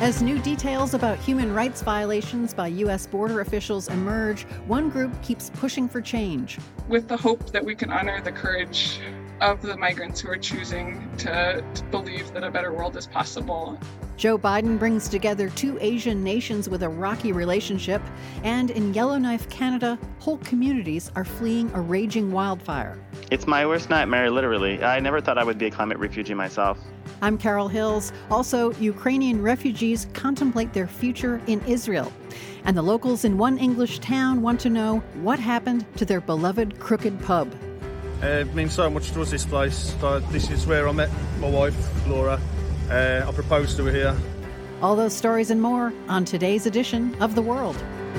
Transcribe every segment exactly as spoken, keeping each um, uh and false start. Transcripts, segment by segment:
As new details about human rights violations by U S border officials emerge, one group keeps pushing for change. With the hope that we can honor the courage of the migrants who are choosing to, to believe that a better world is possible. Joe Biden brings together two Asian nations with a rocky relationship, and in Yellowknife, Canada, whole communities are fleeing a raging wildfire. It's my worst nightmare, literally. I never thought I would be a climate refugee myself. I'm Carol Hills. Also, Ukrainian refugees contemplate their future in Israel. And the locals in one English town want to know what happened to their beloved Crooked Pub. Uh, it means so much to us, this place. Uh, this is where I met my wife, Laura. Uh, I proposed to her here. All those stories and more on today's edition of The World.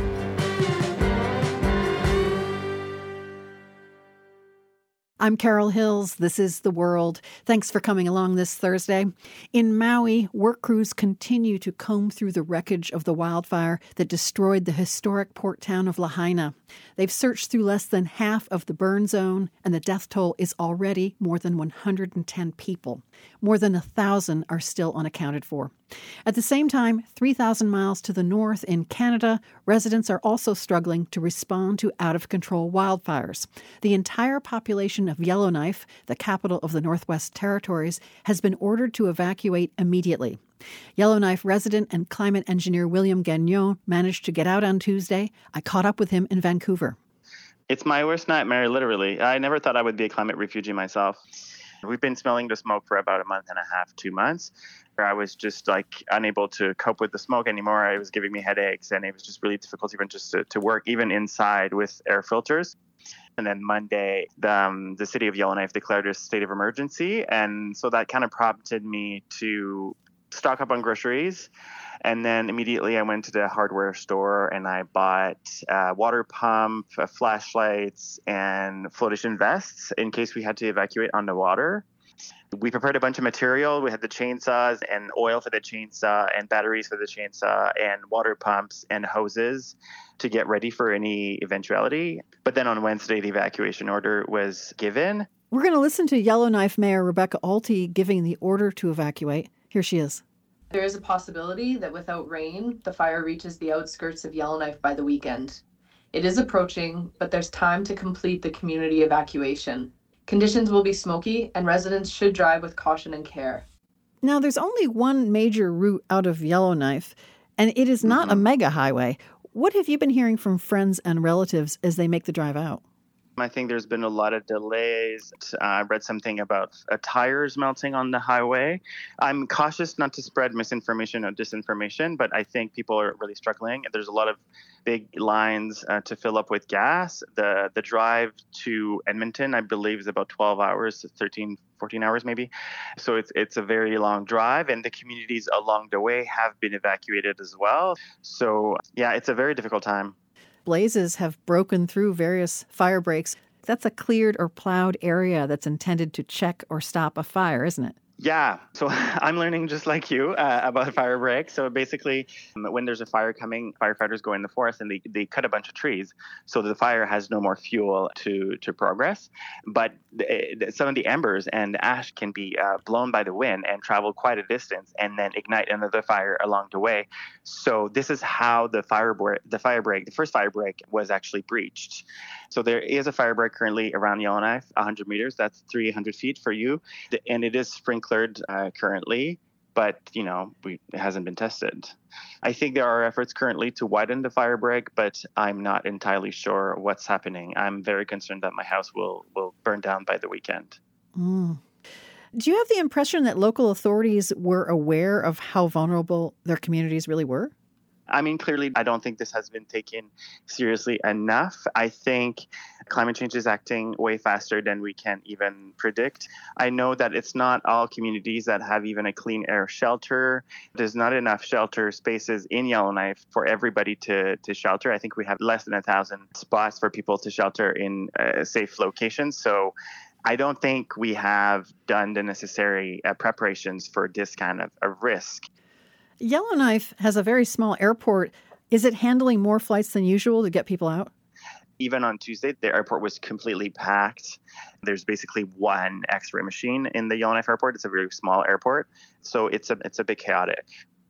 I'm Carol Hills. This is The World. Thanks for coming along this Thursday. In Maui, work crews continue to comb through the wreckage of the wildfire that destroyed the historic port town of Lahaina. They've searched through less than half of the burn zone, and the death toll is already more than one hundred ten people. More than one thousand are still unaccounted for. At the same time, three thousand miles to the north in Canada, residents are also struggling to respond to out-of-control wildfires. The entire population of Yellowknife, the capital of the Northwest Territories, has been ordered to evacuate immediately. Yellowknife resident and climate engineer William Gagnon managed to get out on Tuesday. I caught up with him in Vancouver. It's my worst nightmare, literally. I never thought I would be a climate refugee myself. We've been smelling the smoke for about a month and a half, two months. Where I was just like unable to cope with the smoke anymore. It was giving me headaches, and it was just really difficult even just to, to work, even inside with air filters. And then Monday, the, um, the city of Yellowknife declared a state of emergency. And so that kind of prompted me to stock up on groceries. And then immediately I went to the hardware store and I bought a water pump, uh, flashlights, and flotation vests in case we had to evacuate on the water. We prepared a bunch of material. We had the chainsaws and oil for the chainsaw and batteries for the chainsaw and water pumps and hoses to get ready for any eventuality. But then on Wednesday, the evacuation order was given. We're going to listen to Yellowknife Mayor Rebecca Alty giving the order to evacuate. Here she is. There is a possibility that without rain, the fire reaches the outskirts of Yellowknife by the weekend. It is approaching, but there's time to complete the community evacuation. Conditions will be smoky, and residents should drive with caution and care. Now, there's only one major route out of Yellowknife, and it is not mm-hmm. a mega highway. What have you been hearing from friends and relatives as they make the drive out? I think there's been a lot of delays. Uh, I read something about uh, tires melting on the highway. I'm cautious not to spread misinformation or disinformation, but I think people are really struggling. There's a lot of big lines uh, to fill up with gas. The the drive to Edmonton, I believe, is about twelve hours, thirteen, fourteen hours maybe. So it's it's a very long drive, and the communities along the way have been evacuated as well. So yeah, it's a very difficult time. Blazes have broken through various fire breaks. That's a cleared or plowed area that's intended to check or stop a fire, isn't it? Yeah. So I'm learning just like you uh, about a fire break. So basically, when there's a fire coming, firefighters go in the forest and they, they cut a bunch of trees so the fire has no more fuel to, to progress. But the, some of the embers and ash can be uh, blown by the wind and travel quite a distance and then ignite another fire along the way. So this is how the fire break, the fire break, the first fire break was actually breached. So there is a fire break currently around Yellowknife, one hundred meters. That's three hundred feet for you. And it is sprinklered uh, currently, but, you know, we, it hasn't been tested. I think there are efforts currently to widen the fire break, but I'm not entirely sure what's happening. I'm very concerned that my house will, will burn down by the weekend. Mm. Do you have the impression that local authorities were aware of how vulnerable their communities really were? I mean, clearly, I don't think this has been taken seriously enough. I think climate change is acting way faster than we can even predict. I know that it's not all communities that have even a clean air shelter. There's not enough shelter spaces in Yellowknife for everybody to, to shelter. I think we have less than a thousand spots for people to shelter in uh, safe locations. So I don't think we have done the necessary uh, preparations for this kind of a risk. Yellowknife has a very small airport. Is it handling more flights than usual to get people out? Even on Tuesday, the airport was completely packed. There's basically one X-ray machine in the Yellowknife airport. It's a very small airport, so it's a it's a bit chaotic.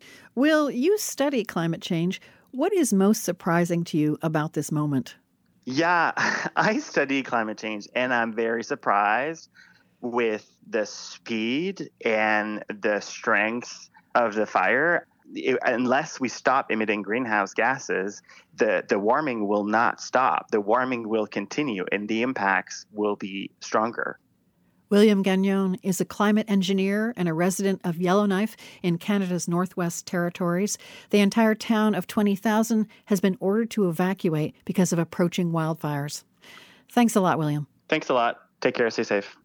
Will, you study climate change. What is most surprising to you about this moment? Yeah, I study climate change, and I'm very surprised with the speed and the strength of the fire. It, unless we stop emitting greenhouse gases, the, the warming will not stop. The warming will continue, and the impacts will be stronger. William Gagnon is a climate engineer and a resident of Yellowknife in Canada's Northwest Territories. The entire town of twenty thousand has been ordered to evacuate because of approaching wildfires. Thanks a lot, William. Thanks a lot. Take care. Stay safe.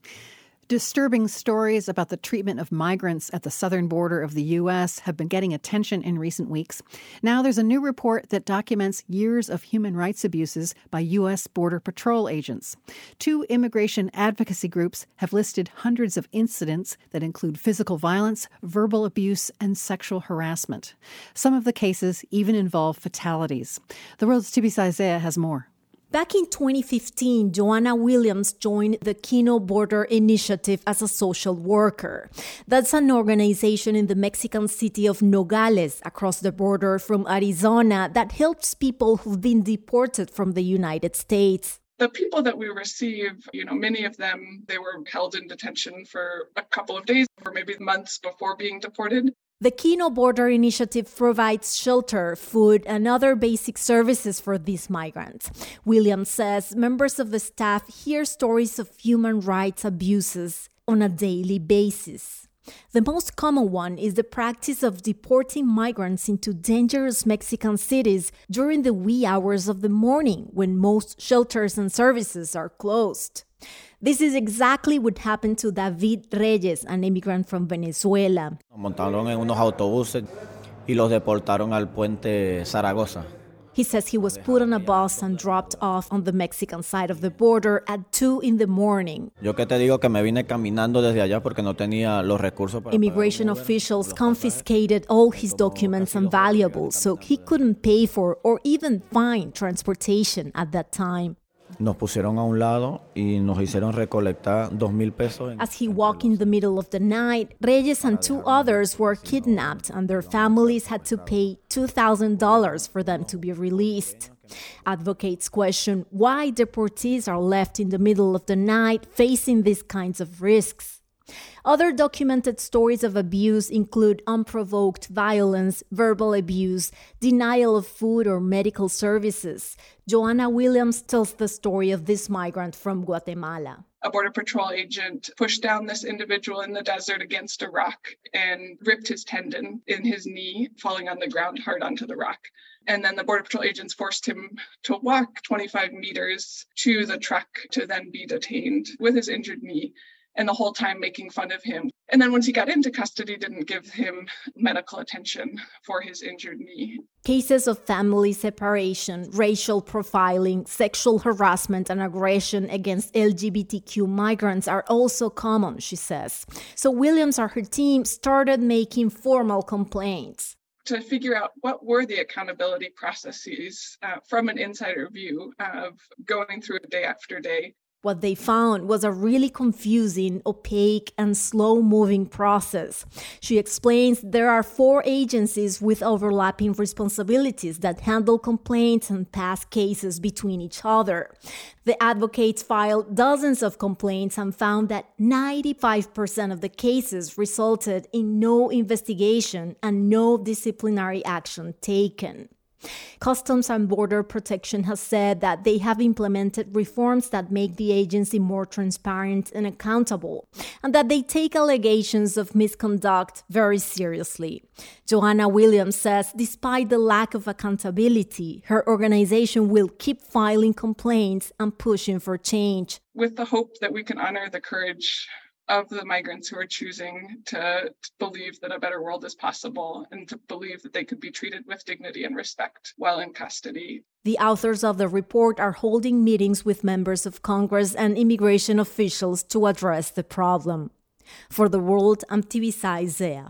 Disturbing stories about the treatment of migrants at the southern border of the U S have been getting attention in recent weeks. Now there's a new report that documents years of human rights abuses by U S Border Patrol agents. Two immigration advocacy groups have listed hundreds of incidents that include physical violence, verbal abuse, and sexual harassment. Some of the cases even involve fatalities. The World's Tibisay Zea has more. Back in twenty fifteen, Joanna Williams joined the Kino Border Initiative as a social worker. That's an organization in the Mexican city of Nogales, across the border from Arizona, that helps people who've been deported from the United States. The people that we receive, you know, many of them, they were held in detention for a couple of days or maybe months before being deported. The Kino Border Initiative provides shelter, food, and other basic services for these migrants. Williams says members of the staff hear stories of human rights abuses on a daily basis. The most common one is the practice of deporting migrants into dangerous Mexican cities during the wee hours of the morning when most shelters and services are closed. This is exactly what happened to David Reyes, an immigrant from Venezuela. Montaron en unos autobuses y los deportaron al puente Zaragoza. He says he was put on a bus and dropped off on the Mexican side of the border at two in the morning. Yo que te digo que me vine caminando desde allá porque no tenía los recursos para Immigration officials confiscated all his documents and valuables, so he couldn't pay for or even find transportation at that time. Nos pusieron a un lado y nos hicieron recolectar dos mil pesos. As he walked in the middle of the night, Reyes and two others were kidnapped, and their families had to pay two thousand dollars for them to be released. Advocates question why deportees are left in the middle of the night facing these kinds of risks. Other documented stories of abuse include unprovoked violence, verbal abuse, denial of food or medical services. Joanna Williams tells the story of this migrant from Guatemala. A Border Patrol agent pushed down this individual in the desert against a rock and ripped his tendon in his knee, falling on the ground hard onto the rock. And then the Border Patrol agents forced him to walk twenty-five meters to the truck to then be detained with his injured knee, and the whole time making fun of him. And then once he got into custody, didn't give him medical attention for his injured knee. Cases of family separation, racial profiling, sexual harassment, and aggression against L G B T Q migrants are also common, she says. So Williams and her team started making formal complaints to figure out what were the accountability processes uh, from an insider view of going through it day after day. What they found was a really confusing, opaque, and slow-moving process. She explains there are four agencies with overlapping responsibilities that handle complaints and pass cases between each other. The advocates filed dozens of complaints and found that ninety-five percent of the cases resulted in no investigation and no disciplinary action taken. Customs and Border Protection has said that they have implemented reforms that make the agency more transparent and accountable, and that they take allegations of misconduct very seriously. Joanna Williams says despite the lack of accountability, her organization will keep filing complaints and pushing for change. With the hope that we can honor the courage of the migrants who are choosing to, to believe that a better world is possible and to believe that they could be treated with dignity and respect while in custody. The authors of the report are holding meetings with members of Congress and immigration officials to address the problem. For The World, I'm Tibisay Zea.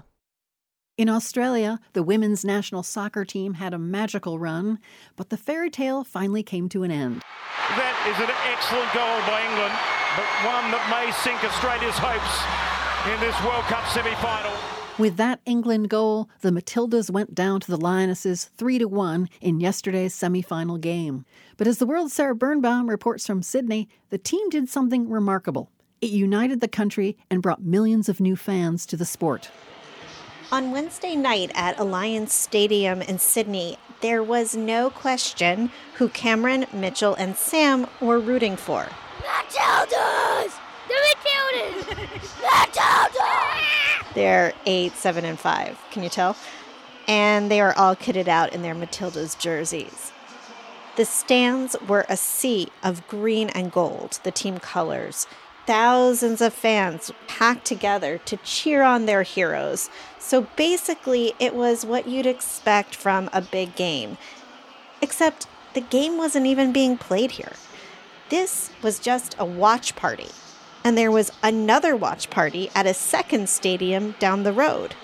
In Australia, the women's national soccer team had a magical run, but the fairy tale finally came to an end. That is an excellent goal by England, but one that may sink Australia's hopes in this World Cup semi-final. With that England goal, the Matildas went down to the Lionesses three to one in yesterday's semi-final game. But as the World's Sarah Birnbaum reports from Sydney, the team did something remarkable. It united the country and brought millions of new fans to the sport. On Wednesday night at Alliance Stadium in Sydney, there was no question who Cameron, Mitchell, and Sam were rooting for. Matildas! The Matildas! Matildas! They're eight, seven, and five. Can you tell? And they are all kitted out in their Matildas jerseys. The stands were a sea of green and gold, the team colors. Thousands of fans packed together to cheer on their heroes. So basically, it was what you'd expect from a big game. Except the game wasn't even being played here. This was just a watch party. And there was another watch party at a second stadium down the road.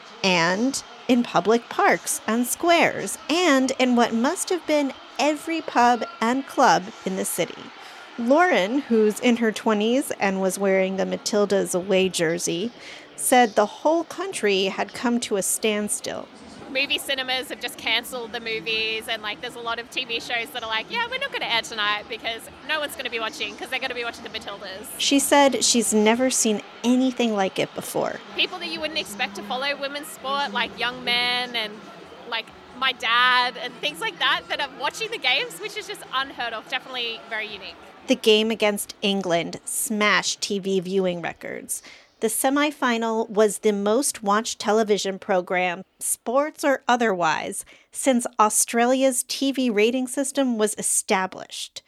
And in public parks and squares. And in what must have been every pub and club in the city. Lauren, who's in her twenties and was wearing the Matildas away jersey, said the whole country had come to a standstill. Movie cinemas have just cancelled the movies, and like there's a lot of T V shows that are like, yeah, we're not going to air tonight because no one's going to be watching because they're going to be watching the Matildas. She said she's never seen anything like it before. People that you wouldn't expect to follow women's sport, like young men and like my dad and things like that, that are watching the games, which is just unheard of. Definitely very unique. The game against England smashed T V viewing records. The semifinal was the most watched television program, sports or otherwise, since Australia's T V rating system was established.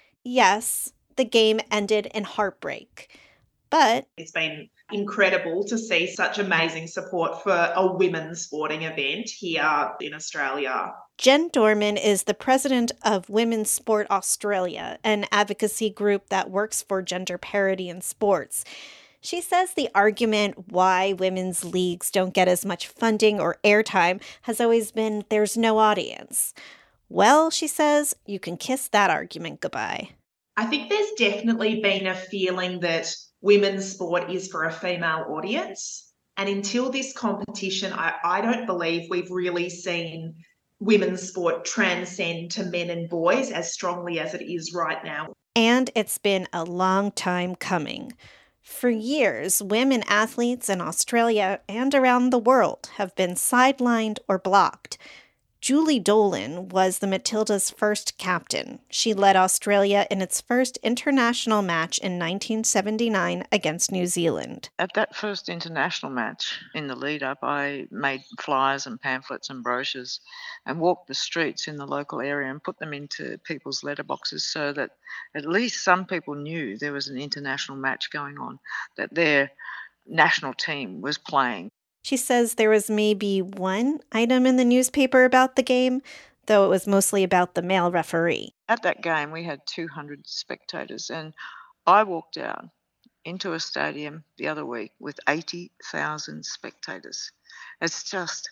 Yes, the game ended in heartbreak, but it's been incredible to see such amazing support for a women's sporting event here in Australia. Jen Dorman is the president of Women's Sport Australia, an advocacy group that works for gender parity in sports. She says the argument why women's leagues don't get as much funding or airtime has always been there's no audience. Well, she says, you can kiss that argument goodbye. I think there's definitely been a feeling that women's sport is for a female audience. And until this competition, I, I don't believe we've really seen women's sport transcend to men and boys as strongly as it is right now. And it's been a long time coming. For years, women athletes in Australia and around the world have been sidelined or blocked. Julie Dolan was the Matildas' first captain. She led Australia in its first international match in nineteen seventy-nine against New Zealand. At that first international match, in the lead-up, I made flyers and pamphlets and brochures and walked the streets in the local area and put them into people's letterboxes so that at least some people knew there was an international match going on, that their national team was playing. She says there was maybe one item in the newspaper about the game, though it was mostly about the male referee. At that game, we had two hundred spectators, and I walked out into a stadium the other week with eighty thousand spectators. It's just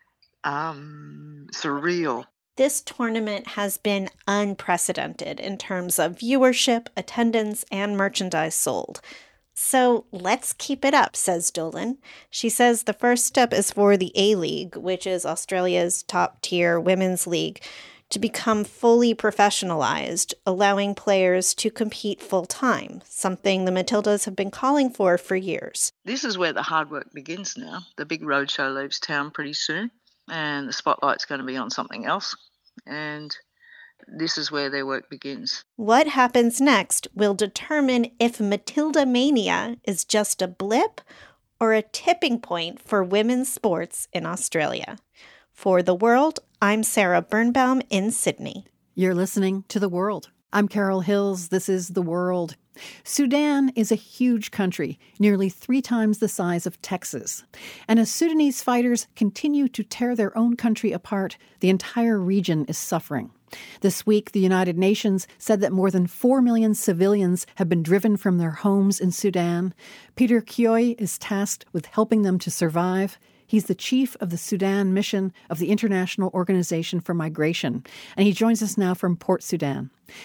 um, surreal. This tournament has been unprecedented in terms of viewership, attendance, and merchandise sold. So let's keep it up, says Dolan. She says the first step is for the A-League, which is Australia's top-tier women's league, to become fully professionalized, allowing players to compete full-time, something the Matildas have been calling for for years. This is where the hard work begins now. The big roadshow leaves town pretty soon, and the spotlight's going to be on something else, and this is where their work begins. What happens next will determine if Matilda Mania is just a blip or a tipping point for women's sports in Australia. For The World, I'm Sarah Birnbaum in Sydney. You're listening to The World. I'm Carol Hills. This is The World. Sudan is a huge country, nearly three times the size of Texas. And as Sudanese fighters continue to tear their own country apart, the entire region is suffering. This week, the United Nations said that more than four million civilians have been driven from their homes in Sudan. Peter Kioy is tasked with helping them to survive. He's the chief of the Sudan mission of the International Organization for Migration, and he joins us now from Port Sudan.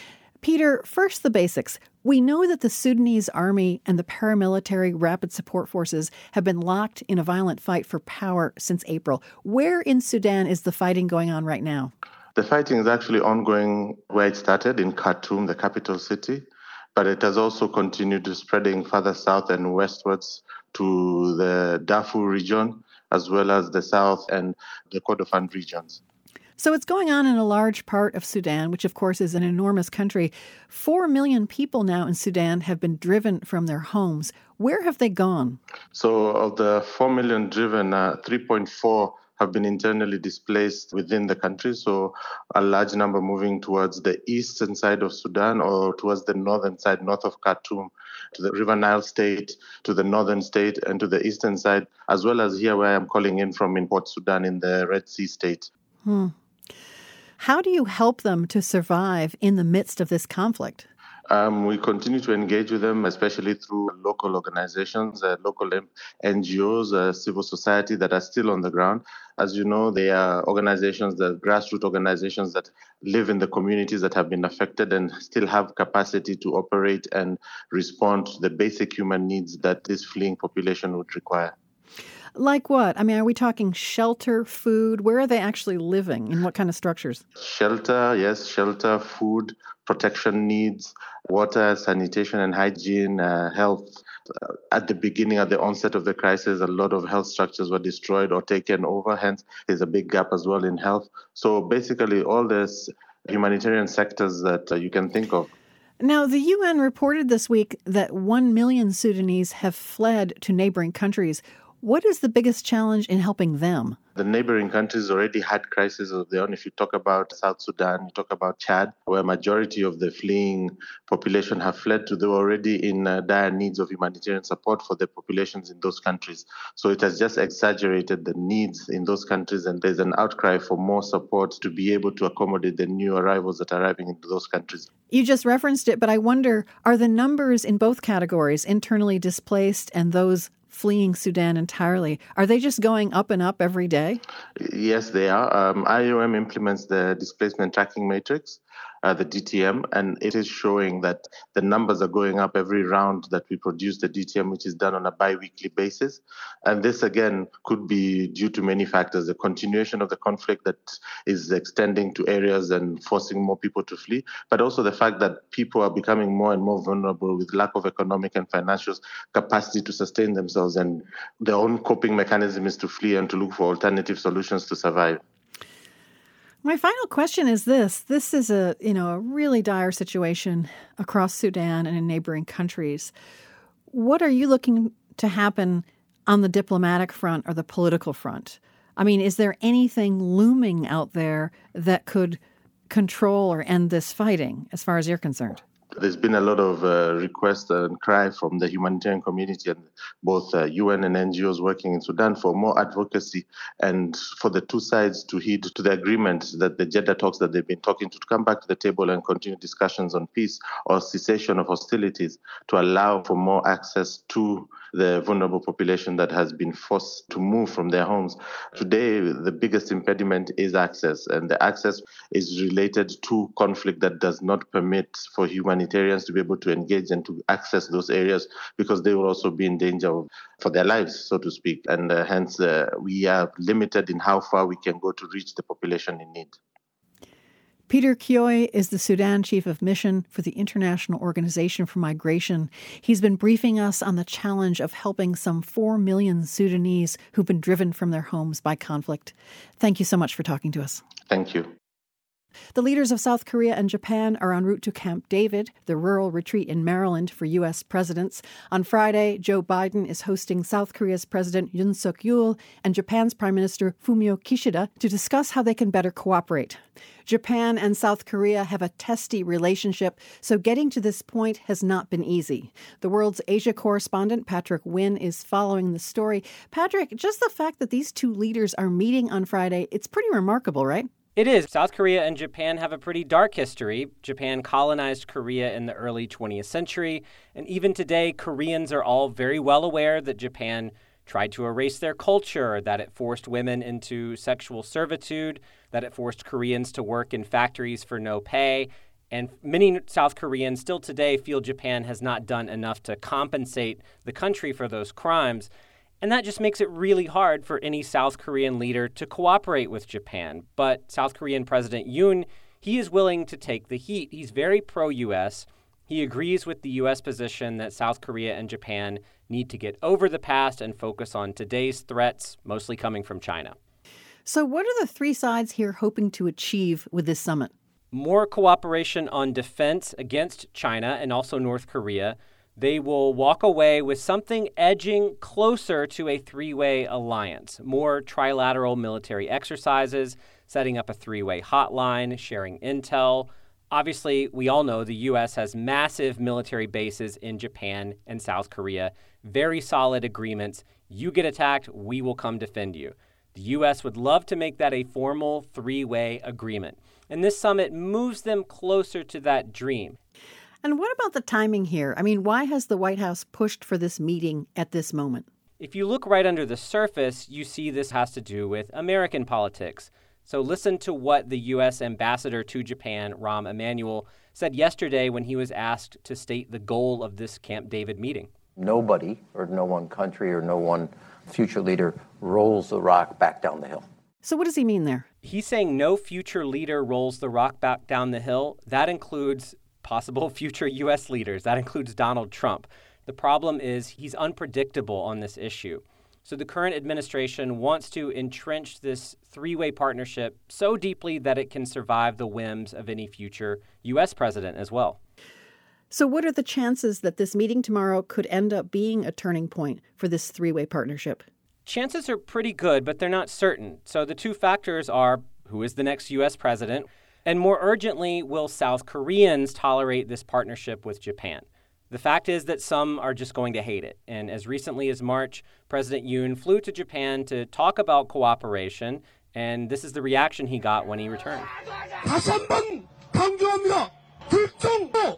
Peter, first the basics. We know that the Sudanese army and the paramilitary rapid support forces have been locked in a violent fight for power since April. Where in Sudan is the fighting going on right now? The fighting is actually ongoing where it started, in Khartoum, the capital city, but it has also continued spreading further south and westwards to the Darfur region, as well as the south and the Kordofan regions. So it's going on in a large part of Sudan, which of course is an enormous country. Four million people now in Sudan have been driven from their homes. Where have they gone? So of the four million driven, uh, three point four have been internally displaced within the country. So a large number moving towards the eastern side of Sudan or towards the northern side, north of Khartoum, to the River Nile state, to the northern state, and to the eastern side, as well as here where I'm calling in from in Port Sudan in the Red Sea state. Hmm. How do you help them to survive in the midst of this conflict? Um, we continue to engage with them, especially through local organizations, uh, local N G Os, uh, civil society that are still on the ground. As you know, they are organizations, the grassroots organizations that live in the communities that have been affected and still have capacity to operate and respond to the basic human needs that this fleeing population would require. Like what? I mean, are we talking shelter, food? Where are they actually living? In what kind of structures? Shelter, yes, shelter, food, protection needs, water, sanitation and hygiene, uh, health. Uh, at the beginning, at the onset of the crisis, a lot of health structures were destroyed or taken over. Hence, there's a big gap as well in health. So basically, all these humanitarian sectors that uh, you can think of. Now, the U N reported this week that one million Sudanese have fled to neighboring countries. What is the biggest challenge in helping them? The neighboring countries already had crises of their own. If you talk about South Sudan, you talk about Chad, where a majority of the fleeing population have fled to, they were already in uh, dire needs of humanitarian support for the populations in those countries. So it has just exaggerated the needs in those countries, and there's an outcry for more support to be able to accommodate the new arrivals that are arriving into those countries. You just referenced it, but I wonder, are the numbers in both categories, internally displaced and those fleeing Sudan entirely, are they just going up and up every day? Yes, they are. Um, I O M implements the displacement tracking matrix, uh, the D T M, and it is showing that the numbers are going up every round that we produce the D T M, which is done on a bi-weekly basis. And this, again, could be due to many factors. The continuation of the conflict that is extending to areas and forcing more people to flee, but also the fact that people are becoming more and more vulnerable with lack of economic and financial capacity to sustain themselves, and their own coping mechanism is to flee and to look for alternative solutions to survive. My final question is this. This is a, you know, a really dire situation across Sudan and in neighboring countries. What are you looking to happen on the diplomatic front or the political front? I mean, is there anything looming out there that could control or end this fighting as far as you're concerned? There's been a lot of uh, requests and cry from the humanitarian community and both uh, U N and N G Os working in Sudan for more advocacy and for the two sides to heed to the agreement that the Jeddah talks that they've been talking to, to come back to the table and continue discussions on peace or cessation of hostilities to allow for more access to the vulnerable population that has been forced to move from their homes. Today, the biggest impediment is access, and the access is related to conflict that does not permit for humanitarians to be able to engage and to access those areas because they will also be in danger of, for their lives, so to speak. And uh, hence, uh, we are limited in how far we can go to reach the population in need. Peter Kioy is the Sudan Chief of Mission for the International Organization for Migration. He's been briefing us on the challenge of helping some four million Sudanese who've been driven from their homes by conflict. Thank you so much for talking to us. Thank you. The leaders of South Korea and Japan are en route to Camp David, the rural retreat in Maryland for U S presidents. On Friday, Joe Biden is hosting South Korea's President Yoon Suk-yeol and Japan's Prime Minister Fumio Kishida to discuss how they can better cooperate. Japan and South Korea have a testy relationship, so getting to this point has not been easy. The world's Asia correspondent, Patrick Wynn, is following the story. Patrick, just the fact that these two leaders are meeting on Friday, it's pretty remarkable, right? It is. South Korea and Japan have a pretty dark history. Japan colonized Korea in the early twentieth century, and even today, Koreans are all very well aware that Japan tried to erase their culture, that it forced women into sexual servitude, that it forced Koreans to work in factories for no pay. And many South Koreans still today feel Japan has not done enough to compensate the country for those crimes. And that just makes it really hard for any South Korean leader to cooperate with Japan. But South Korean President Yoon, he is willing to take the heat. He's very pro-U S. He agrees with the U S position that South Korea and Japan need to get over the past and focus on today's threats, mostly coming from China. So what are the three sides here hoping to achieve with this summit? More cooperation on defense against China and also North Korea. They will walk away with something edging closer to a three-way alliance. More trilateral military exercises, setting up a three-way hotline, sharing intel. Obviously, we all know the U S has massive military bases in Japan and South Korea. Very solid agreements. You get attacked, we will come defend you. The U S would love to make that a formal three-way agreement. And this summit moves them closer to that dream. And what about the timing here? I mean, why has the White House pushed for this meeting at this moment? If you look right under the surface, you see this has to do with American politics. So listen to what the U S ambassador to Japan, Rahm Emanuel, said yesterday when he was asked to state the goal of this Camp David meeting. Nobody, or no one country, or no one future leader rolls the rock back down the hill. So what does he mean there? He's saying no future leader rolls the rock back down the hill. That includes possible future U S leaders. That includes Donald Trump. The problem is he's unpredictable on this issue. So the current administration wants to entrench this three-way partnership so deeply that it can survive the whims of any future U S president as well. So what are the chances that this meeting tomorrow could end up being a turning point for this three-way partnership? Chances are pretty good, but they're not certain. So the two factors are who is the next U S president, and more urgently, will South Koreans tolerate this partnership with Japan? The fact is that some are just going to hate it. And as recently as March, President Yoon flew to Japan to talk about cooperation, and this is the reaction he got when he returned. 다시 한번 강조합니다. 불정부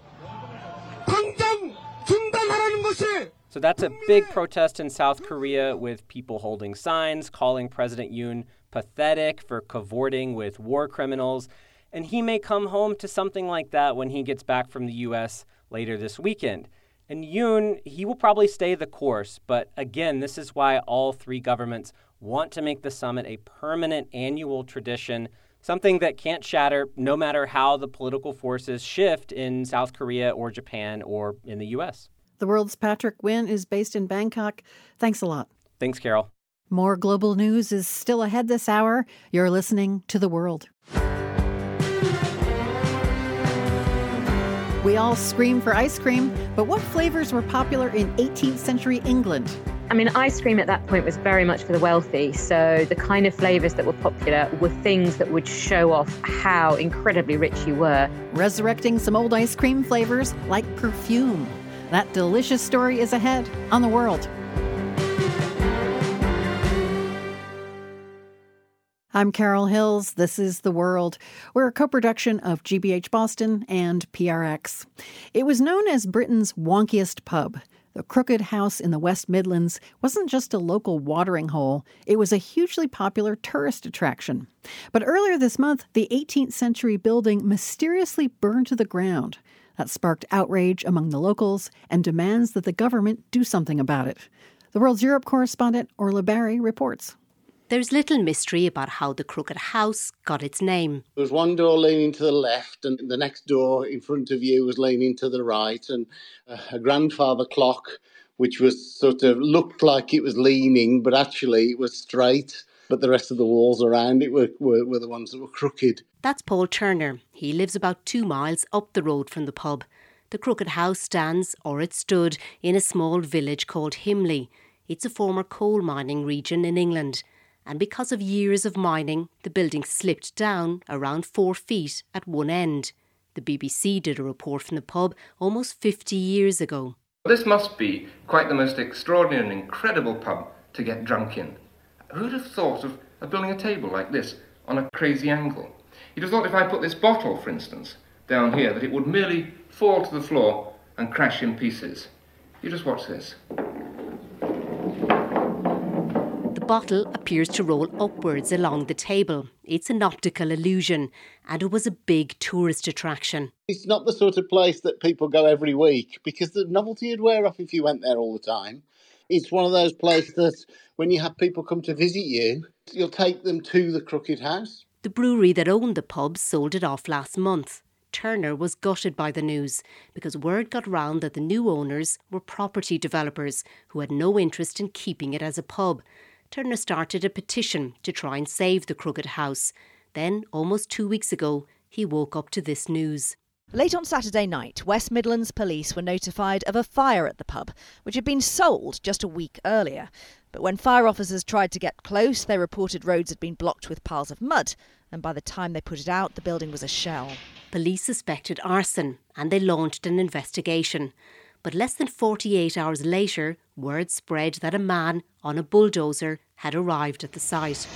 당장 중단하라는 것이. So that's a big protest in South Korea with people holding signs, calling President Yoon pathetic for cavorting with war criminals. And he may come home to something like that when he gets back from the U S later this weekend. And Yoon, he will probably stay the course. But again, this is why all three governments want to make the summit a permanent annual tradition, something that can't shatter no matter how the political forces shift in South Korea or Japan or in the U S. The World's Patrick Wynn is based in Bangkok. Thanks a lot. Thanks, Carol. More global news is still ahead this hour. You're listening to The World. We all scream for ice cream, but what flavors were popular in eighteenth century England? I mean, ice cream at that point was very much for the wealthy, so the kind of flavours that were popular were things that would show off how incredibly rich you were. Resurrecting some old ice cream flavors like perfume. That delicious story is ahead on The World. I'm Carol Hills. This is The World. We're a co-production of G B H Boston and P R X. It was known as Britain's wonkiest pub. The Crooked House in the West Midlands wasn't just a local watering hole. It was a hugely popular tourist attraction. But earlier this month, the eighteenth century building mysteriously burned to the ground. That sparked outrage among the locals and demands that the government do something about it. The World's Europe correspondent Orla Barry reports. There's little mystery about how the Crooked House got its name. There was one door leaning to the left and the next door in front of you was leaning to the right, and a grandfather clock which was sort of looked like it was leaning but actually it was straight, but the rest of the walls around it were, were, were the ones that were crooked. That's Paul Turner. He lives about two miles up the road from the pub. The Crooked House stands, or it stood, in a small village called Himley. It's a former coal mining region in England. And because of years of mining, the building slipped down around four feet at one end. The B B C did a report from the pub almost fifty years ago. This must be quite the most extraordinary and incredible pub to get drunk in. Who'd have thought of, of building a table like this on a crazy angle? You'd have thought if I put this bottle, for instance, down here, that it would merely fall to the floor and crash in pieces. You just watch this. The bottle appears to roll upwards along the table. It's an optical illusion, and it was a big tourist attraction. It's not the sort of place that people go every week because the novelty would wear off if you went there all the time. It's one of those places that when you have people come to visit you, you'll take them to the Crooked House. The brewery that owned the pub sold it off last month. Turner was gutted by the news because word got round that the new owners were property developers who had no interest in keeping it as a pub. Turner started a petition to try and save the Crooked House. Then, almost two weeks ago, he woke up to this news. Late on Saturday night, West Midlands police were notified of a fire at the pub, which had been sold just a week earlier. But when fire officers tried to get close, they reported roads had been blocked with piles of mud, and by the time they put it out, the building was a shell. Police suspected arson, and they launched an investigation. But less than forty-eight hours later, word spread that a man on a bulldozer had arrived at the site.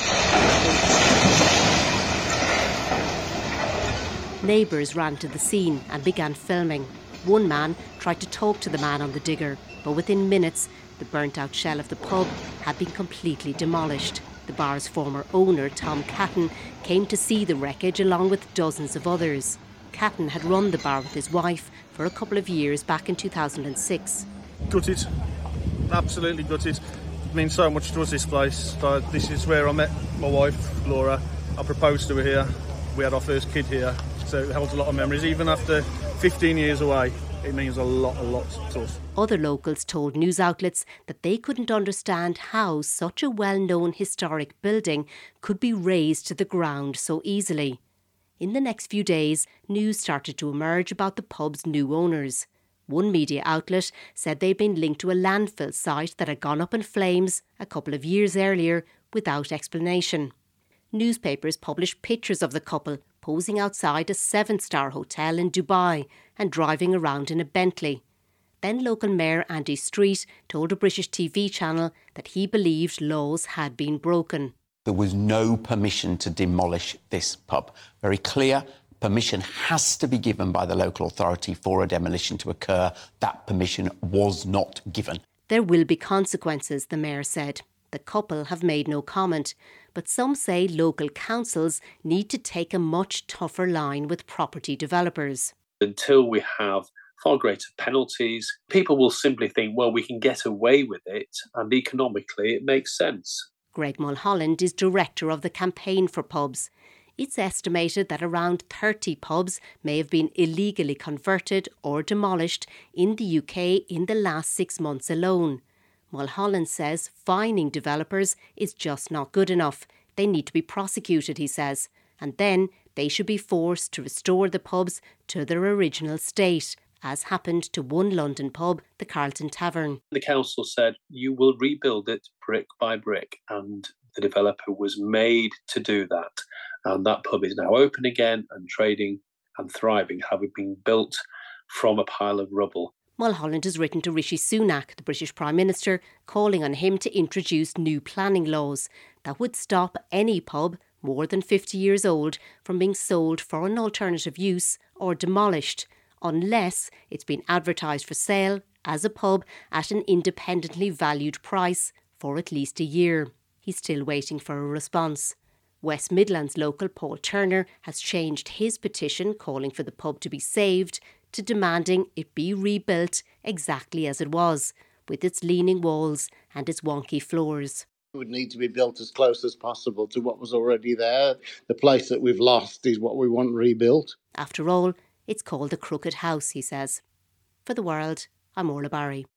Neighbours ran to the scene and began filming. One man tried to talk to the man on the digger, but within minutes, the burnt-out shell of the pub had been completely demolished. The bar's former owner, Tom Catton, came to see the wreckage along with dozens of others. Catton had run the bar with his wife for a couple of years back in two thousand six. Gutted. Absolutely gutted. It means so much to us, this place. This is where I met my wife, Laura. I proposed to her here. We had our first kid here. So it holds a lot of memories. Even after fifteen years away, it means a lot, a lot to us. Other locals told news outlets that they couldn't understand how such a well-known historic building could be razed to the ground so easily. In the next few days, news started to emerge about the pub's new owners. One media outlet said they'd been linked to a landfill site that had gone up in flames a couple of years earlier without explanation. Newspapers published pictures of the couple posing outside a seven-star hotel in Dubai and driving around in a Bentley. Then local Mayor Andy Street told a British T V channel that he believed laws had been broken. There was no permission to demolish this pub. Very clear, permission has to be given by the local authority for a demolition to occur. That permission was not given. There will be consequences, the Mayor said. The couple have made no comment, but some say local councils need to take a much tougher line with property developers. Until we have far greater penalties, people will simply think, well, we can get away with it, and economically it makes sense. Greg Mulholland is director of the Campaign for Pubs. It's estimated that around thirty pubs may have been illegally converted or demolished in the U K in the last six months alone. Mulholland says fining developers is just not good enough. They need to be prosecuted, he says, and then they should be forced to restore the pubs to their original state, as happened to one London pub, the Carlton Tavern. The council said, you will rebuild it brick by brick, and the developer was made to do that. And that pub is now open again and trading and thriving, having been built from a pile of rubble. Mulholland has written to Rishi Sunak, the British Prime Minister, calling on him to introduce new planning laws that would stop any pub more than fifty years old from being sold for an alternative use or demolished, unless it's been advertised for sale as a pub at an independently valued price for at least a year. He's still waiting for a response. West Midlands local Paul Turner has changed his petition calling for the pub to be saved to demanding it be rebuilt exactly as it was, with its leaning walls and its wonky floors. It would need to be built as close as possible to what was already there. The place that we've lost is what we want rebuilt. After all, it's called the Crooked House, he says. For The World, I'm Orla Barry.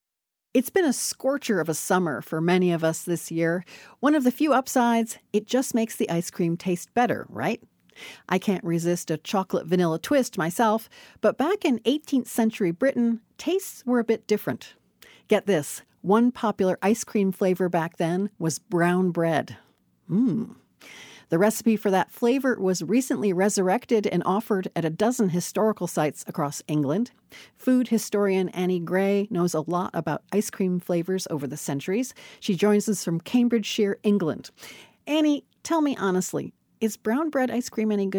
It's been a scorcher of a summer for many of us this year. One of the few upsides, it just makes the ice cream taste better, right? I can't resist a chocolate vanilla twist myself, but back in eighteenth century Britain, tastes were a bit different. Get this, one popular ice cream flavor back then was brown bread. Mmm. The recipe for that flavor was recently resurrected and offered at a dozen historical sites across England. Food historian Annie Gray knows a lot about ice cream flavors over the centuries. She joins us from Cambridgeshire, England. Annie, tell me honestly, is brown bread ice cream any good?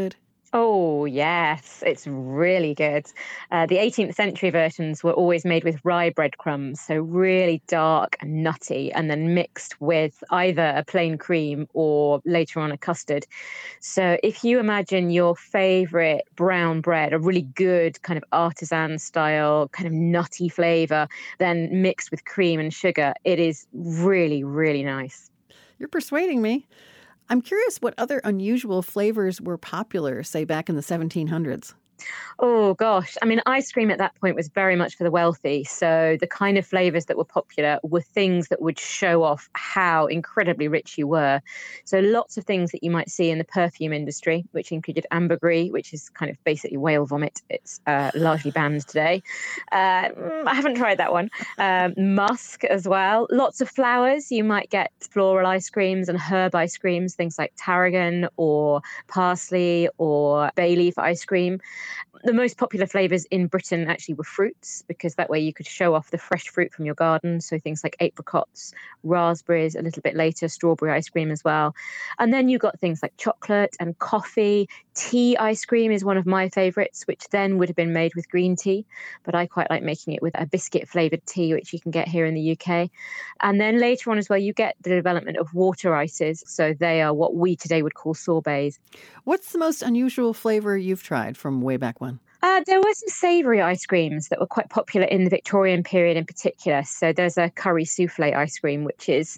Oh, yes, it's really good. Uh, the eighteenth century versions were always made with rye breadcrumbs, so really dark and nutty, and then mixed with either a plain cream or later on a custard. So if you imagine your favourite brown bread, a really good kind of artisan style, kind of nutty flavour, then mixed with cream and sugar, it is really, really nice. You're persuading me. I'm curious what other unusual flavors were popular, say, back in the seventeen hundreds. Oh, gosh. I mean, ice cream at that point was very much for the wealthy. So the kind of flavors that were popular were things that would show off how incredibly rich you were. So lots of things that you might see in the perfume industry, which included ambergris, which is kind of basically whale vomit. It's uh, largely banned today. Uh, I haven't tried that one. Um, musk as well. Lots of flowers. You might get floral ice creams and herb ice creams, things like tarragon or parsley or bay leaf ice cream. The most popular flavours in Britain actually were fruits, because that way you could show off the fresh fruit from your garden. So things like apricots, raspberries, a little bit later, strawberry ice cream as well. And then you got things like chocolate and coffee. Tea ice cream is one of my favourites, which then would have been made with green tea. But I quite like making it with a biscuit flavoured tea, which you can get here in the U K. And then later on as well, you get the development of water ices. So they are what we today would call sorbets. What's the most unusual flavour you've tried from way back when? Uh, there were some savoury ice creams that were quite popular in the Victorian period in particular. So there's a curry souffle ice cream, which is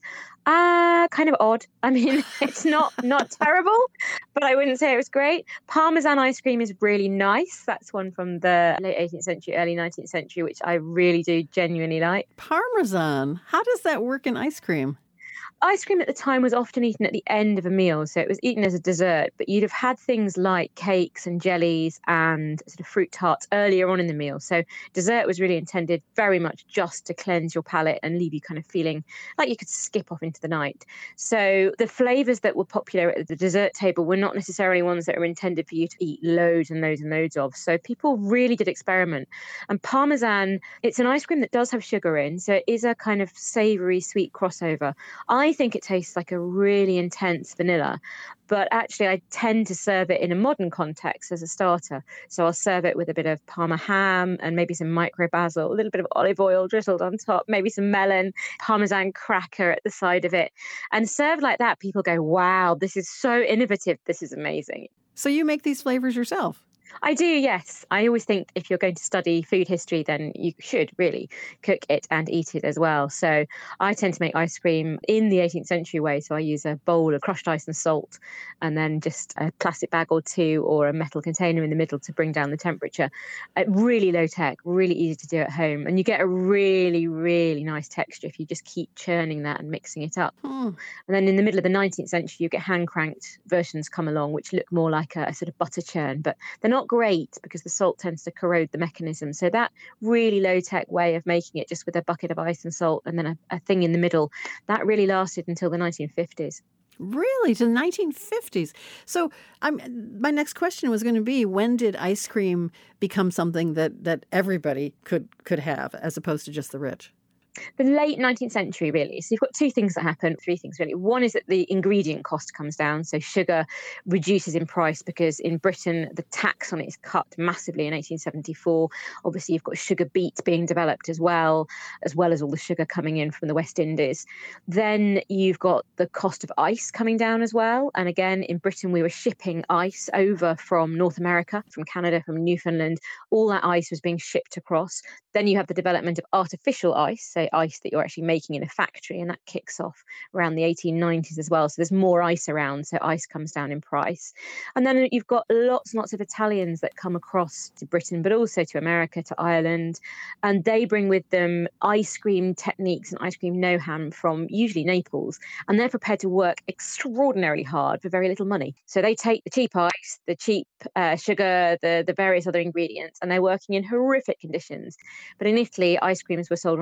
uh, kind of odd. I mean, it's not not terrible, but I wouldn't say it was great. Parmesan ice cream is really nice. That's one from the late eighteenth century, early nineteenth century, which I really do genuinely like. Parmesan? How does that work in ice cream? Ice cream at the time was often eaten at the end of a meal, so it was eaten as a dessert, but you'd have had things like cakes and jellies and sort of fruit tarts earlier on in the meal. So dessert was really intended very much just to cleanse your palate and leave you kind of feeling like you could skip off into the night. So the flavours that were popular at the dessert table were not necessarily ones that were intended for you to eat loads and loads and loads of. So people really did experiment. And Parmesan, it's an ice cream that does have sugar in, so it is a kind of savoury, sweet crossover. I I think it tastes like a really intense vanilla, but actually I tend to serve it in a modern context as a starter. So I'll serve it with a bit of Parma ham and maybe some micro basil, a little bit of olive oil drizzled on top, maybe some melon, Parmesan cracker at the side of it. And served like that, people go, wow, this is so innovative. This is amazing. So you make these flavors yourself? I do, yes. I always think if you're going to study food history, then you should really cook it and eat it as well. So I tend to make ice cream in the eighteenth century way. So I use a bowl of crushed ice and salt, and then just a plastic bag or two or a metal container in the middle to bring down the temperature. Uh, really low tech, really easy to do at home. And you get a really, really nice texture if you just keep churning that and mixing it up. Hmm. And then in the middle of the nineteenth century, you get hand-cranked versions come along, which look more like a, a sort of butter churn, but they're not great because the salt tends to corrode the mechanism. So that really low-tech way of making it just with a bucket of ice and salt and then a, a thing in the middle, that really lasted until the nineteen fifties. Really? To the nineteen fifties? So I'm, my next question was going to be, when did ice cream become something that, that everybody could, could have as opposed to just the rich? The late nineteenth century, really. So you've got two things that happen, three things really. One is that the ingredient cost comes down. So sugar reduces in price because in Britain, the tax on it is cut massively in eighteen seventy-four. Obviously, you've got sugar beet being developed as well, as well as all the sugar coming in from the West Indies. Then you've got the cost of ice coming down as well. And again, in Britain, we were shipping ice over from North America, from Canada, from Newfoundland. All that ice was being shipped across. Then you have the development of artificial ice, so ice that you're actually making in a factory, and that kicks off around the eighteen nineties as well. So there's more ice around, so ice comes down in price. And then you've got lots and lots of Italians that come across to Britain, but also to America, to Ireland, and they bring with them ice cream techniques and ice cream know-how from usually Naples, and they're prepared to work extraordinarily hard for very little money. So they take the cheap ice, the cheap uh, sugar, the, the various other ingredients, and they're working in horrific conditions. But in Italy, ice creams were sold on the street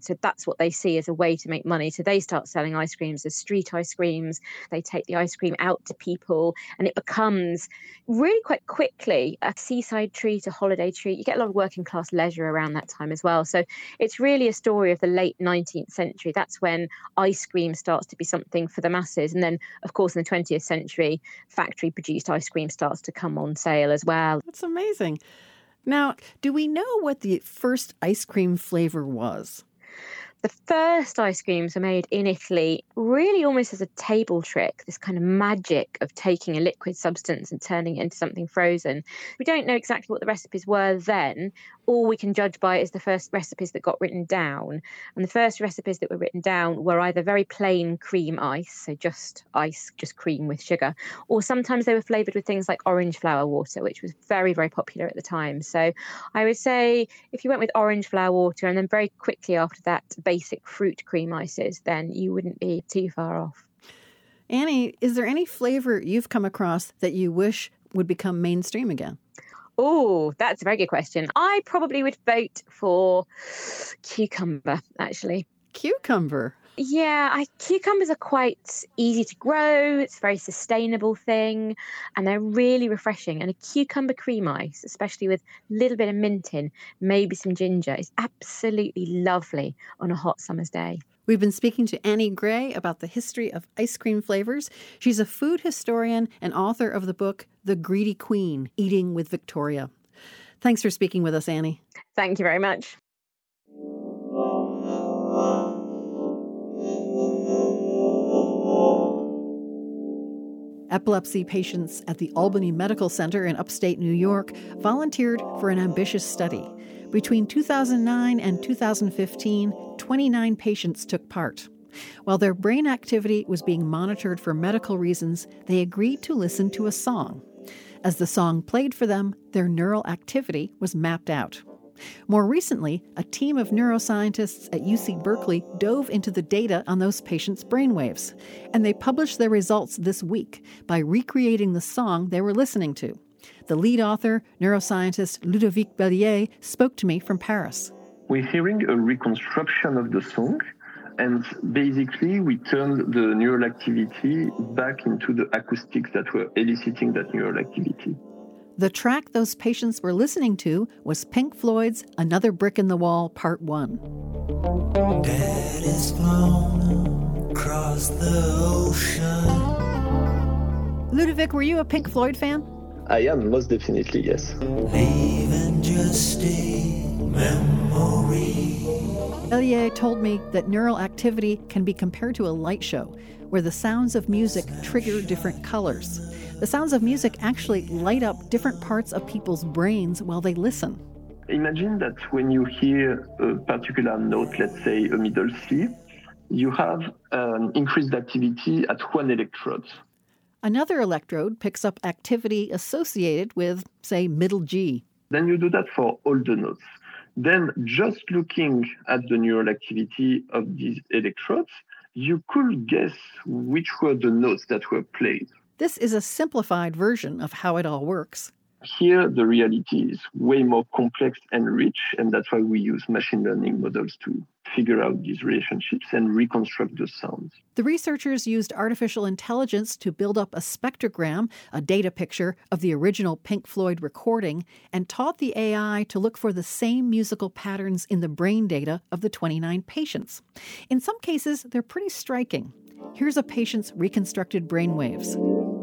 point. So that's what they see as a way to make money. So they start selling ice creams as street ice creams. They take the ice cream out to people, and it becomes really quite quickly a seaside treat, a holiday treat. You get a lot of working class leisure around that time as well. So it's really a story of the late nineteenth century. That's when ice cream starts to be something for the masses. And then, of course, in the twentieth century, factory produced ice cream starts to come on sale as well. That's amazing. Now, do we know what the first ice cream flavor was? The first ice creams were made in Italy really almost as a table trick, this kind of magic of taking a liquid substance and turning it into something frozen. We don't know exactly what the recipes were then. All we can judge by is the first recipes that got written down. And the first recipes that were written down were either very plain cream ice, so just ice, just cream with sugar, or sometimes they were flavoured with things like orange flower water, which was very, very popular at the time. So I would say if you went with orange flower water and then very quickly after that, basic fruit cream ices, then you wouldn't be too far off. Annie, is there any flavor you've come across that you wish would become mainstream again? Oh, that's a very good question. I probably would vote for cucumber, actually. Cucumber? Yeah, I, cucumbers are quite easy to grow. It's a very sustainable thing, and they're really refreshing. And a cucumber cream ice, especially with a little bit of mint in, maybe some ginger, is absolutely lovely on a hot summer's day. We've been speaking to Annie Gray about the history of ice cream flavors. She's a food historian and author of the book The Greedy Queen, Eating with Victoria. Thanks for speaking with us, Annie. Thank you very much. Epilepsy patients at the Albany Medical Center in upstate New York volunteered for an ambitious study. Between two thousand nine and two thousand fifteen, twenty-nine patients took part. While their brain activity was being monitored for medical reasons, they agreed to listen to a song. As the song played for them, their neural activity was mapped out. More recently, a team of neuroscientists at U C Berkeley dove into the data on those patients' brainwaves, and they published their results this week by recreating the song they were listening to. The lead author, neuroscientist Ludovic Bellier, spoke to me from Paris. We're hearing a reconstruction of the song, and basically we turned the neural activity back into the acoustics that were eliciting that neural activity. The track those patients were listening to was Pink Floyd's Another Brick in the Wall, Part one. Dad is flown across the ocean. Ludovic, were you a Pink Floyd fan? I am, most definitely, yes. Leaving just a memory. Bellier told me that neural activity can be compared to a light show, where the sounds of music trigger different colors. The sounds of music actually light up different parts of people's brains while they listen. Imagine that when you hear a particular note, let's say a middle C, you have an increased activity at one electrode. Another electrode picks up activity associated with, say, middle G. Then you do that for all the notes. Then just looking at the neural activity of these electrodes, you could guess which were the notes that were played. This is a simplified version of how it all works. Here, the reality is way more complex and rich, and that's why we use machine learning models to figure out these relationships and reconstruct the sounds. The researchers used artificial intelligence to build up a spectrogram, a data picture of the original Pink Floyd recording, and taught the A I to look for the same musical patterns in the brain data of the twenty-nine patients. In some cases, they're pretty striking. Here's a patient's reconstructed brainwaves.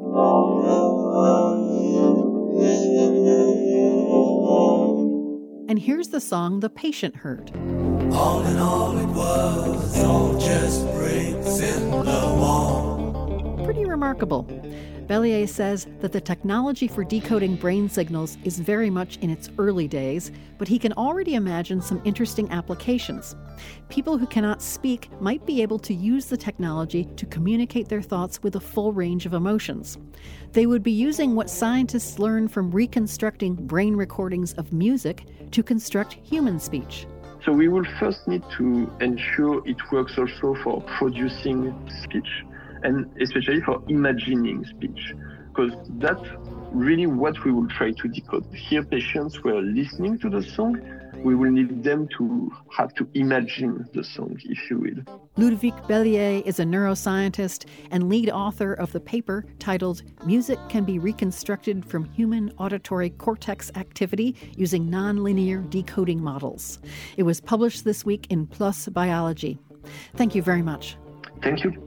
And here's the song the patient heard. All in all it was, all just bricks in the wall. Pretty remarkable. Bellier says that the technology for decoding brain signals is very much in its early days, but he can already imagine some interesting applications. People who cannot speak might be able to use the technology to communicate their thoughts with a full range of emotions. They would be using what scientists learn from reconstructing brain recordings of music to construct human speech. So we will first need to ensure it works also for producing speech, and especially for imagining speech, because that's really what we will try to decode. Here patients were listening to the song, we will need them to have to imagine the song, if you will. Ludovic Bellier is a neuroscientist and lead author of the paper titled Music Can Be Reconstructed from Human Auditory Cortex Activity Using Nonlinear Decoding Models. It was published this week in PLOS Biology. Thank you very much. Thank you.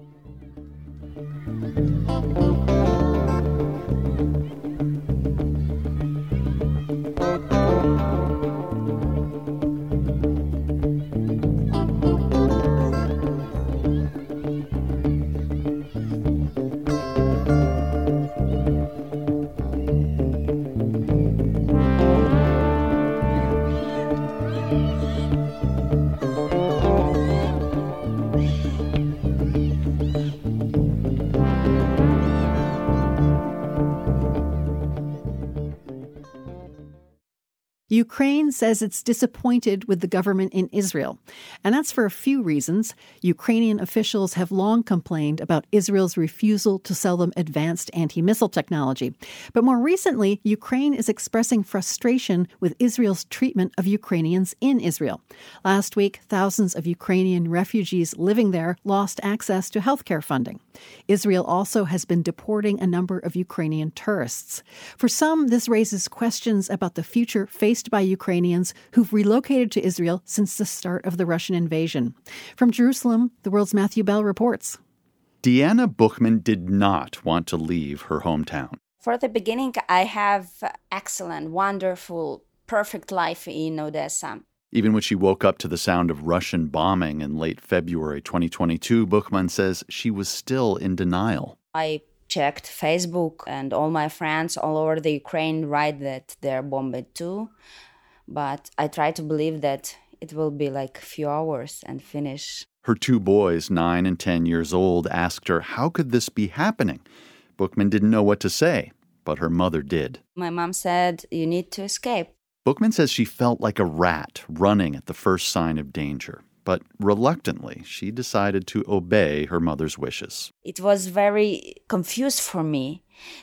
Ukraine says it's disappointed with the government in Israel, and that's for a few reasons. Ukrainian officials have long complained about Israel's refusal to sell them advanced anti-missile technology. But more recently, Ukraine is expressing frustration with Israel's treatment of Ukrainians in Israel. Last week, thousands of Ukrainian refugees living there lost access to healthcare funding. Israel also has been deporting a number of Ukrainian tourists. For some, this raises questions about the future faced by Ukrainians who've relocated to Israel since the start of the Russian invasion. From Jerusalem, The World's Matthew Bell reports. Deanna Buchman did not want to leave her hometown. For the beginning, I have excellent, wonderful, perfect life in Odessa. Even when she woke up to the sound of Russian bombing in late February twenty twenty-two, Buchman says she was still in denial. I checked Facebook, and all my friends all over the Ukraine write that they're bombed too. But I try to believe that it will be like a few hours and finish. Her two boys, nine and ten years old, asked her, how could this be happening? Buchman didn't know what to say, but her mother did. My mom said, you need to escape. Buchman says she felt like a rat running at the first sign of danger. But reluctantly, she decided to obey her mother's wishes. It was very confused for me.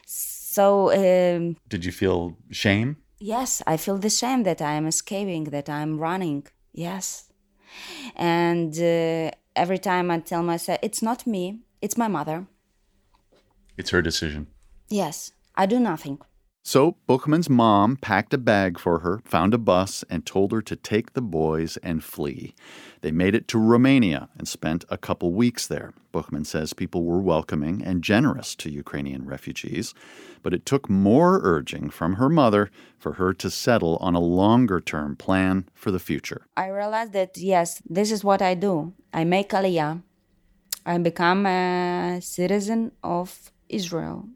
So... Um, Did you feel shame? Yes, I feel the shame that I am escaping, that I am running. Yes. And uh, every time I tell myself, it's not me, it's my mother. It's her decision. Yes, I do nothing. So Buchman's mom packed a bag for her, found a bus, and told her to take the boys and flee. They made it to Romania and spent a couple weeks there. Buchman says people were welcoming and generous to Ukrainian refugees, but it took more urging from her mother for her to settle on a longer-term plan for the future. I realized that, yes, this is what I do. I make Aliyah. I become a citizen of Israel.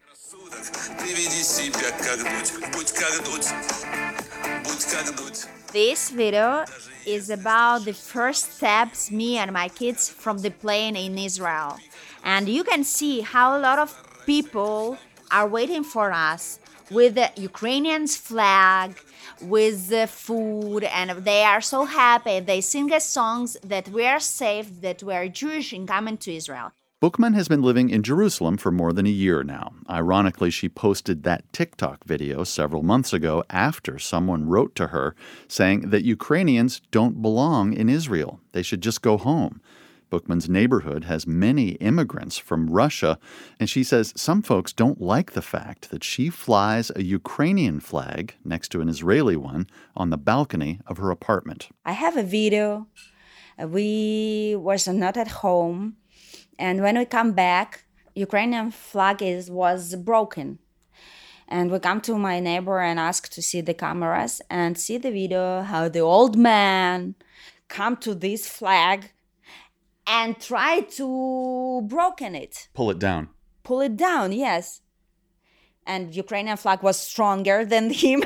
This video is about the first steps me and my kids from the plane in Israel. And you can see how a lot of people are waiting for us with the Ukrainian's flag, with the food, and they are so happy. They sing us songs that we are safe, that we are Jewish in coming to Israel. Buchman has been living in Jerusalem for more than a year now. Ironically, she posted that TikTok video several months ago after someone wrote to her saying that Ukrainians don't belong in Israel. They should just go home. Buchman's neighborhood has many immigrants from Russia, and she says some folks don't like the fact that she flies a Ukrainian flag next to an Israeli one on the balcony of her apartment. I have a video. We was not at home. And when we come back, Ukrainian flag is was broken. And we come to my neighbor and ask to see the cameras and see the video how the old man come to this flag and try to broken it. Pull it down. Pull it down, yes. And Ukrainian flag was stronger than him.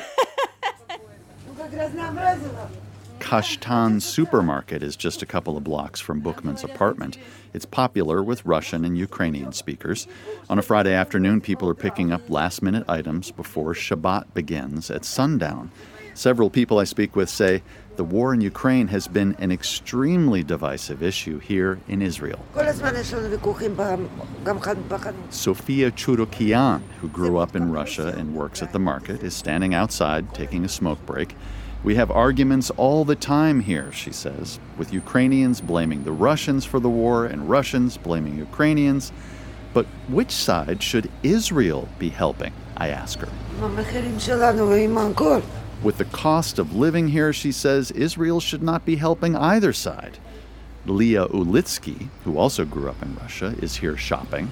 Kashtan Supermarket is just a couple of blocks from Buchman's apartment. It's popular with Russian and Ukrainian speakers. On a Friday afternoon, people are picking up last-minute items before Shabbat begins at sundown. Several people I speak with say the war in Ukraine has been an extremely divisive issue here in Israel. Sofia Churukian, who grew up in Russia and works at the market, is standing outside taking a smoke break. We have arguments all the time here, she says, with Ukrainians blaming the Russians for the war and Russians blaming Ukrainians. But which side should Israel be helping, I ask her. With the cost of living here, she says, Israel should not be helping either side. Leah Ulitsky, who also grew up in Russia, is here shopping.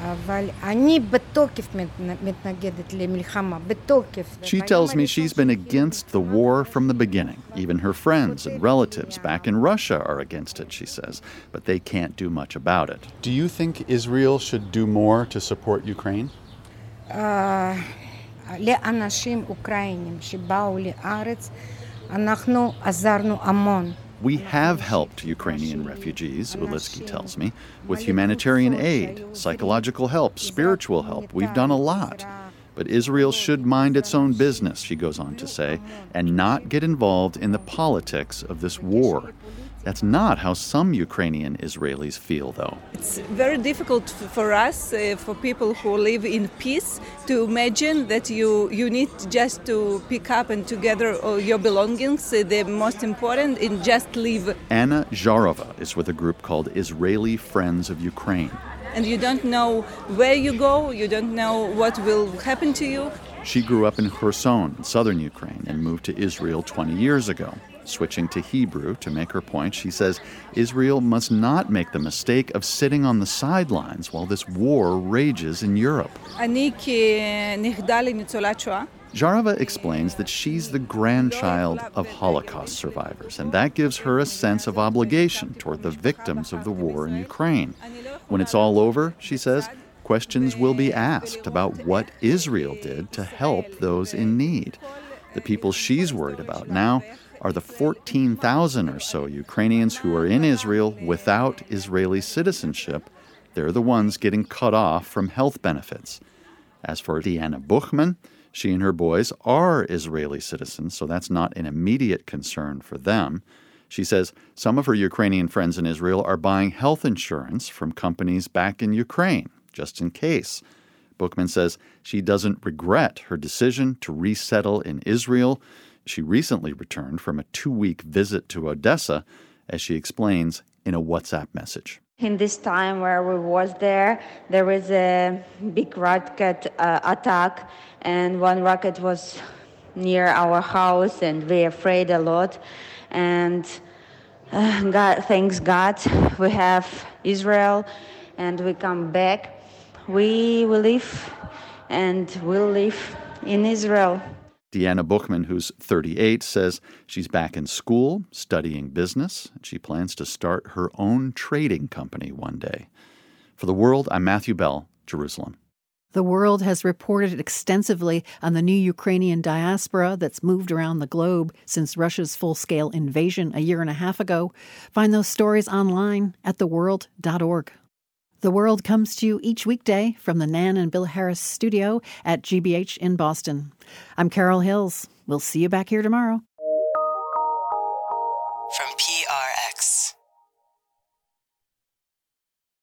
She tells me she's been against the war from the beginning. Even her friends and relatives back in Russia are against it, she says, but they can't do much about it. Do you think Israel should do more to support Ukraine? We have helped Ukrainian refugees, Ulitsky tells me, with humanitarian aid, psychological help, spiritual help. We've done a lot. But Israel should mind its own business, she goes on to say, and not get involved in the politics of this war. That's not how some Ukrainian Israelis feel, though. It's very difficult for us, uh, for people who live in peace, to imagine that you, you need just to pick up and to gather all your belongings. Uh, the most important is just live. Anna Zharova is with a group called Israeli Friends of Ukraine. And you don't know where you go, you don't know what will happen to you. She grew up in Kherson, in southern Ukraine, and moved to Israel twenty years ago. Switching to Hebrew to make her point, she says Israel must not make the mistake of sitting on the sidelines while this war rages in Europe. Zharova explains that she's the grandchild of Holocaust survivors, and that gives her a sense of obligation toward the victims of the war in Ukraine. When it's all over, she says, questions will be asked about what Israel did to help those in need. The people she's worried about now are the fourteen thousand or so Ukrainians who are in Israel without Israeli citizenship. They're the ones getting cut off from health benefits. As for Diana Buchman, she and her boys are Israeli citizens, so that's not an immediate concern for them. She says some of her Ukrainian friends in Israel are buying health insurance from companies back in Ukraine, just in case. Buchman says she doesn't regret her decision to resettle in Israel. She recently returned from a two-week visit to Odessa, as she explains in a WhatsApp message. In this time where we was there, there was a big rocket uh, attack, and one rocket was near our house, and we afraid a lot. And uh, God, thanks God, we have Israel, and we come back. We will live, and we'll live in Israel. Deanna Buchman, who's thirty-eight, says she's back in school, studying business, and she plans to start her own trading company one day. For The World, I'm Matthew Bell, Jerusalem. The World has reported extensively on the new Ukrainian diaspora that's moved around the globe since Russia's full-scale invasion a year and a half ago. Find those stories online at the world dot org. The World comes to you each weekday from the Nan and Bill Harris studio at G B H in Boston. I'm Carol Hills. We'll see you back here tomorrow.